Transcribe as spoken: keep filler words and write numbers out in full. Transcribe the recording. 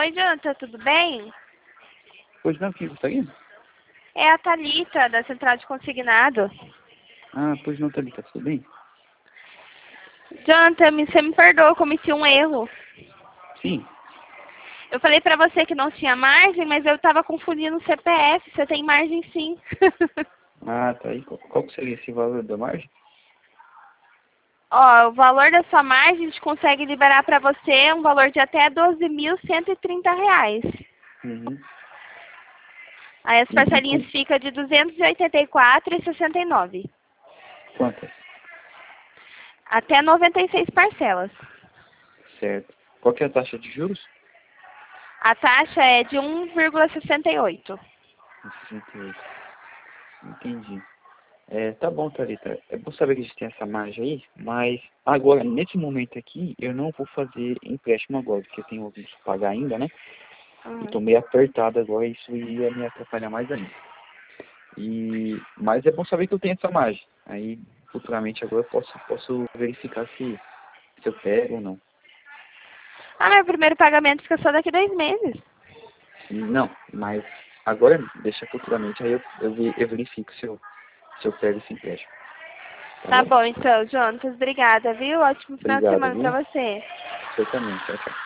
Oi, Jonathan, tudo bem? Pois não, quem gostaria? É a Thalita, da Central de Consignado. Ah, pois não, Thalita, tudo bem? Jonathan, me- você me perdoa, eu cometi um erro. Sim. Eu falei pra você que não tinha margem, mas eu tava confundindo o C P F. Você tem margem sim. Ah, tá aí. Qual, qual que seria esse valor da margem? Ó, o valor da sua margem a gente consegue liberar pra você um valor de até doze mil cento e trinta reais. Uhum. Aí as E, e parcelinhas com ficam de duzentos e oitenta e quatro reais e sessenta e nove centavos. quantas? Até noventa e seis parcelas. Certo. Qual que é a taxa de juros? A taxa é de um vírgula sessenta e oito. sessenta e oito. Entendi. É, tá bom, Thalita. É bom saber que a gente tem essa margem aí, mas agora, nesse momento aqui, eu não vou fazer empréstimo agora, porque eu tenho alguns que pagar ainda, né? Eu tô Uhum. meio apertado agora, isso ia me atrapalhar mais ainda. E, mas é bom saber que eu tenho essa margem. Aí, futuramente, agora eu posso, posso verificar se, se eu pego ou não. Ah, meu primeiro pagamento fica só daqui dois meses. Não, mas agora deixa futuramente, aí eu, eu, ve- eu verifico se eu, se eu pego esse empréstimo. Tá Tá bom? bom, então, Jonas, obrigada, viu? Ótimo final de Obrigado, semana viu? pra você. Você também. Tchau, tchau.